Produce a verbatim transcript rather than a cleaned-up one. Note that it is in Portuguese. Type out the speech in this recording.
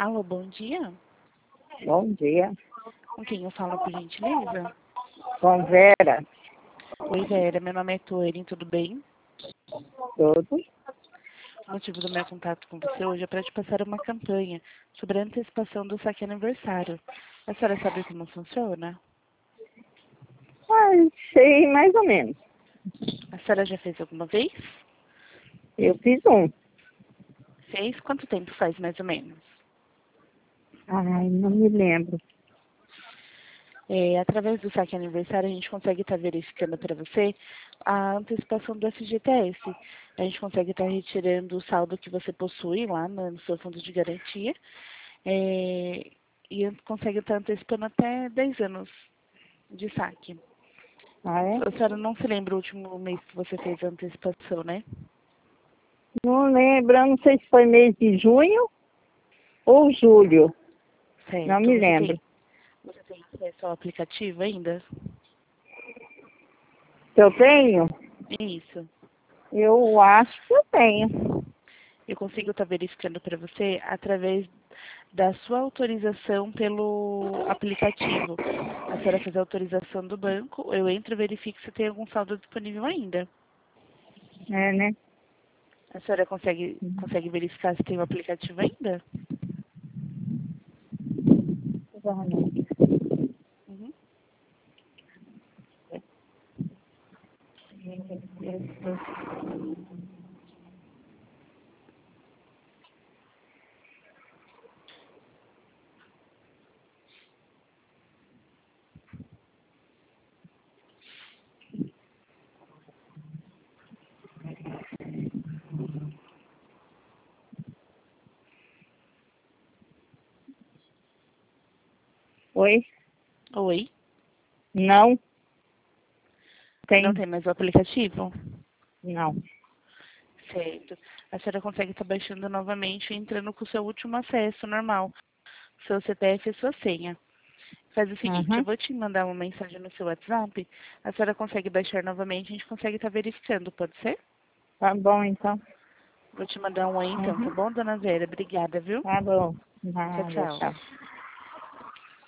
Alô, bom dia. Bom dia. Com quem eu falo, por gentileza? Com Vera, Oi, Vera. Meu nome é Toerin, tudo bem? tudo. O motivo do meu contato com você hoje é para te passar uma campanha sobre a antecipação do saque aniversário. A senhora sabe como funciona? Ah, sei mais ou menos. A senhora já fez alguma vez? Eu fiz um. Fez? Quanto tempo faz, mais ou menos? Ai, não me lembro. É, através do saque aniversário, a gente consegue estar verificando para você a antecipação do F G T S. A gente consegue estar retirando o saldo que você possui lá no seu fundo de garantia. É, e consegue estar antecipando até dez anos de saque. Ah, é? A senhora não se lembra o último mês que você fez a antecipação, né? Não lembro, eu não sei se foi mês de junho ou julho. Não Certo. me Você lembro. tem, você tem acesso ao aplicativo ainda? Se eu tenho? Isso. Eu acho que eu tenho. Eu consigo estar verificando para você através da sua autorização pelo aplicativo. A senhora fez a autorização do banco, eu entro e verifico se tem algum saldo disponível ainda. É, né? A senhora consegue, consegue verificar se tem o aplicativo ainda? Uhum. Oi? Oi? Não Não tem. tem mais o aplicativo? Não. Certo. A senhora consegue estar baixando novamente e entrando com o seu último acesso normal, seu C P F e sua senha. Faz o seguinte, eu Uhum. vou te mandar uma mensagem no seu WhatsApp, a senhora consegue baixar novamente, a gente consegue estar verificando, pode ser? Tá bom, então. Vou te mandar um aí então, tá Uhum. bom, dona Vera? Obrigada, viu? Tá bom. Tchau, Nada, tchau. tchau.